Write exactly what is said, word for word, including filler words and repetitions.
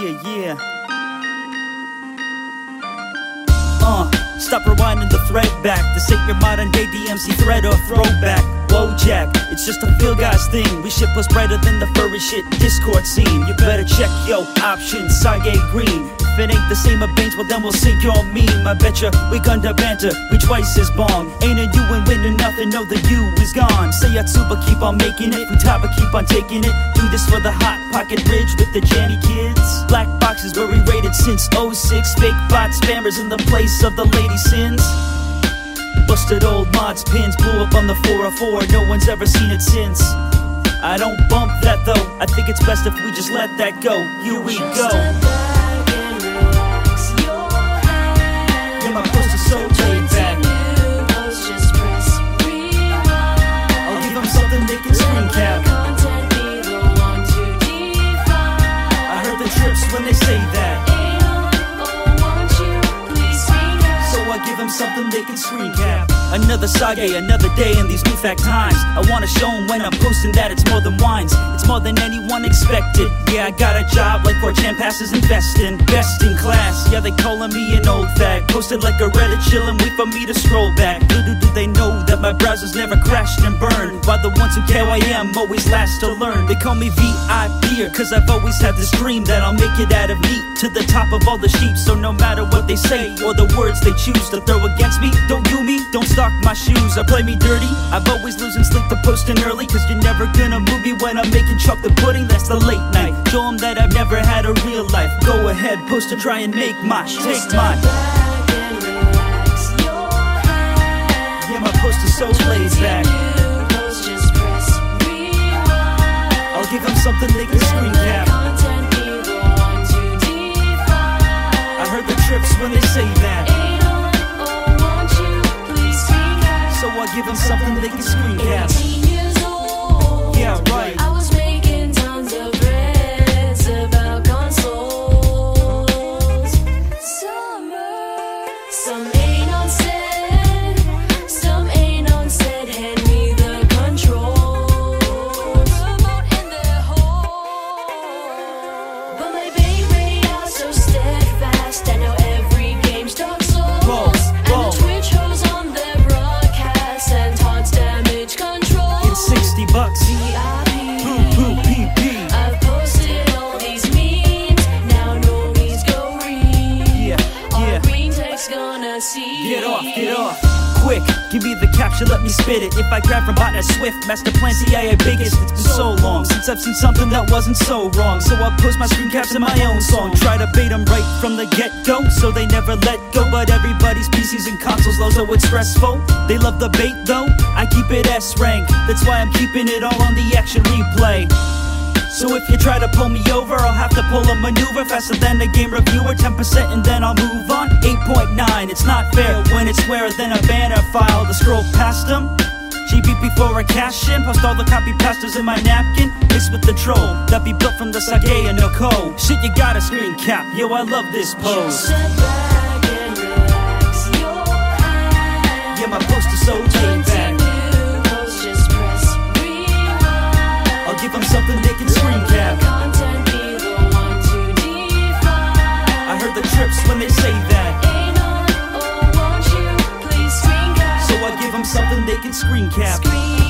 Yeah, yeah. Uh, stop rewinding the thread back. This ain't your modern day D M C thread or throwback. Whoa, Jack, it's just a feel guys thing. We shit was brighter than the furry shit Discord scene. You better check yo options, Sage Green. If it ain't the same of Baines, well then we'll sink your meme. I betcha we gonna banter, we twice as bong. Ain't a you and winning nothing, know the you is gone. Say Yatsuba, keep on making it. Futaba, keep on taking it. Do this for the Hot Pocket Ridge with the Janny kids. Black boxes where we rated since oh six. Fake bot spammers in the place of the lady sins. Busted old mods, pins blew up on the four oh four. No one's ever seen it since. I don't bump that though. I think it's best if we just let that go. Here we go. Yeah, my post is so laid back. I'll give them something they can screen cap. I heard the trips when they say that. I give them something they can screen cap. Another Sage, another day in these new fact times. I wanna show them when I'm posting that it's more than wines. It's more than anyone expected. Yeah, I got a job like four chan passes investing. Best in class, yeah, they calling me an old fag. Posted like a Reddit chillin', wait for me to scroll back. Little do they know that my browser's never crashed and burned. While the ones who care who I am always last to learn. They call me V I P, cause I've always had this dream that I'll make it out of meat to the top of all the sheep. So no matter what they say or the words they choose to throw against me, don't do me, don't stock my shoes or play me dirty. I've always losing sleep to posting early, cause you're never gonna move me when I'm making chocolate pudding. That's the late night. Show them that I've never had a real life. Go ahead, post to try and make mine. Take mine. Yeah, my post is so laid back. I'll give them something they can screen cap. I heard the trips when they say that. So I give them something they can screen cap. Yeah, right. I was making tons of threads about consoles. Summer, some ain't on set, some ain't on set. Hand me the controls. Remote in their hole. But my baby are so steadfast. I know every game's Dark Souls. Whoa, whoa. And the Twitch hoes on their broadcast and taunts damage control. It's sixty bucks. V I P. Poo poo pee pee. I've posted all these memes. Now no means go read. Yeah, All yeah. green text gonna see. Get off, get off. Quick, give me the capture, let me spit it. If I grab from botnet Swift, master plan C I A biggest. It's been so long since I've seen something that wasn't so wrong. So I post my screen caps in my own song. Try to bait them right from the get-go, so they never let go. But everybody's P Cs and consoles low, so it's stressful. They love the bait though, I keep it S rank. That's why I'm keeping it all on the action replay. So if you try to pull me over, I'll have to pull a maneuver faster than a game reviewer. Ten percent and then I'll move on. Eight point nine, it's not fair when it's squarer than a banner file to scroll past them. G B P for a cash in, post all the copy pastors in my napkin. Mixed with the troll that be built from the Sage and the code. Shit, you got a screen cap, yo, I love this pose. Sit back and relax your hand. Yeah, my post is so laid back. Continue, post, just press rewind. I'll give them something they can screen cap. Content be the one to define. I heard the trips when they say that. Ain't on or want you, please screen cap. So I give them something they can screen cap. Screen